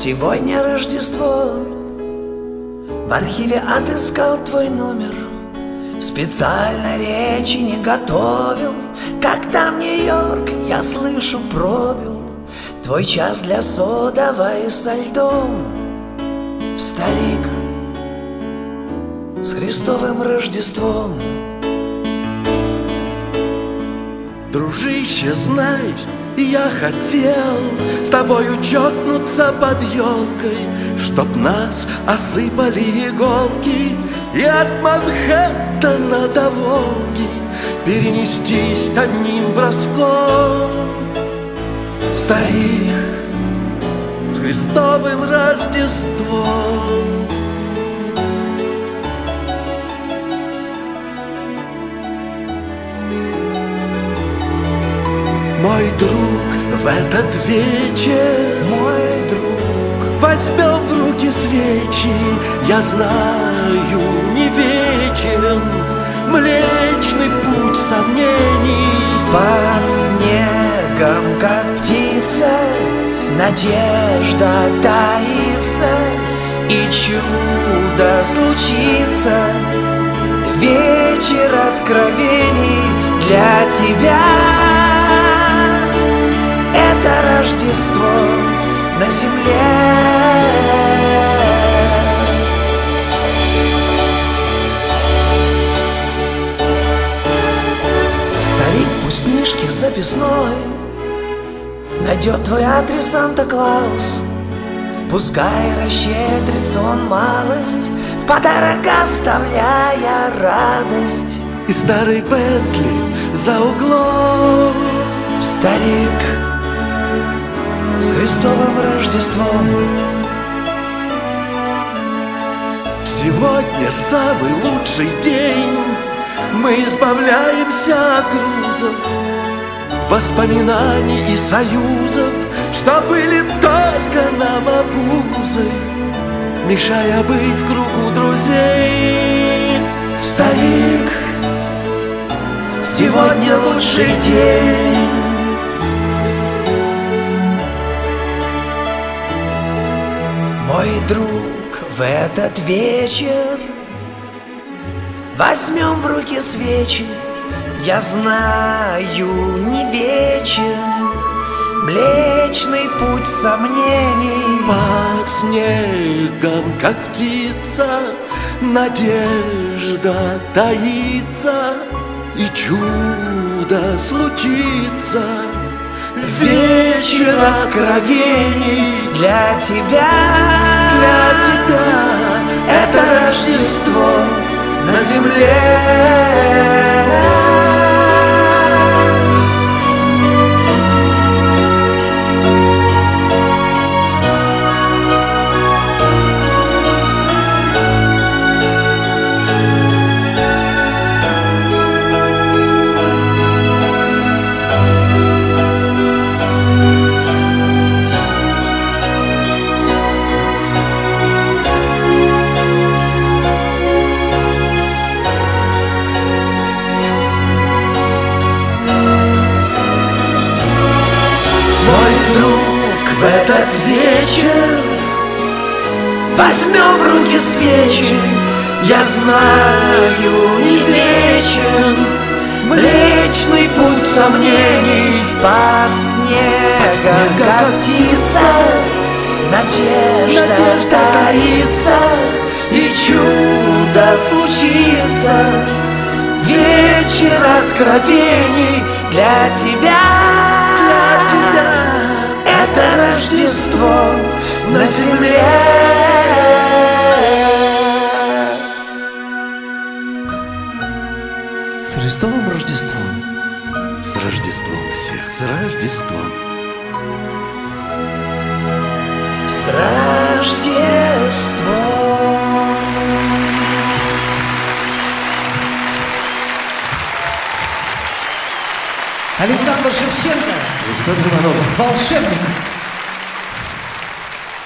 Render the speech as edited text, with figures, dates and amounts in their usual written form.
Сегодня Рождество. В архиве отыскал твой номер. Специально речи не готовил. Как там Нью-Йорк, я слышу, пробил твой час для содовой со льдом. Старик, с Христовым Рождеством. Дружище, знаешь, я хотел с тобою чокнуться под елкой, чтоб нас осыпали иголки и от Манхэттена до Волги перенестись одним броском. Старик, с Христовым Рождеством. Мой друг, в этот вечер, мой друг, возьмем в руки свечи. Я знаю, не вечен Млечный путь сомнений. под снегом, как птица, надежда таится, и чудо случится. Вечер откровений для тебя. Это Рождество на земле. Старик, пусть книжки записной найдет твой адрес Санта-Клаус. Пускай расщедрится он малость, в подарок оставляя радость. И старый Бентли за углом. Старик, с Христовым Рождеством. Сегодня самый лучший день. Мы избавляемся от грузов, воспоминаний и союзов, что были только нам обузой, мешая быть в кругу друзей. Старик, сегодня лучший день. Мой друг, в этот вечер возьмем в руки свечи. Я знаю, не вечен Млечный путь сомнений. Под снегом, как птица, надежда таится, и чудо случится. Вечер откровений для тебя. Для тебя Это Рождество на земле. В этот вечер возьмем в руки свечи. Я знаю, не вечен Млечный путь сомнений. Под снегом, как птица, надежда таится, и чудо случится. Вечер откровений для тебя. для тебя. Это Рождество на земле. С Христовым Рождеством. С Рождеством всех, с Рождеством. С Рождеством. Александр Шевченко. Александр Иванов. Волшебник.